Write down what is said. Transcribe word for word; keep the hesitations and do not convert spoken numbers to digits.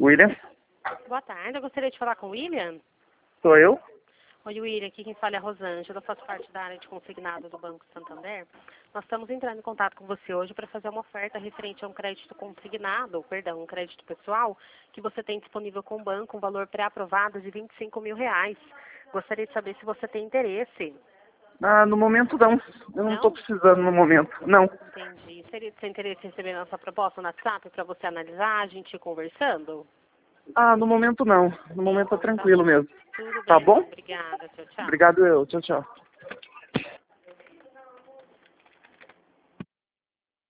William? Boa tarde, eu gostaria de falar com o William. Sou eu? Oi, William, aqui quem fala é a Rosângela, eu faço parte da área de consignado do Banco Santander. Nós estamos entrando em contato com você hoje para fazer uma oferta referente a um crédito consignado, perdão, um crédito pessoal, que você tem disponível com o banco, um valor pré-aprovado de vinte e cinco mil reais. Gostaria de saber se você tem interesse. Ah, no momento não. Eu não estou precisando no momento. Não. Entendi. Seria de seu interesse em receber nossa proposta no WhatsApp para você analisar, a gente ir conversando? Ah, no momento não. No momento tá tranquilo mesmo. Tudo Tá bem, bom? obrigada. Tchau, tchau. Obrigado eu. Tchau, tchau.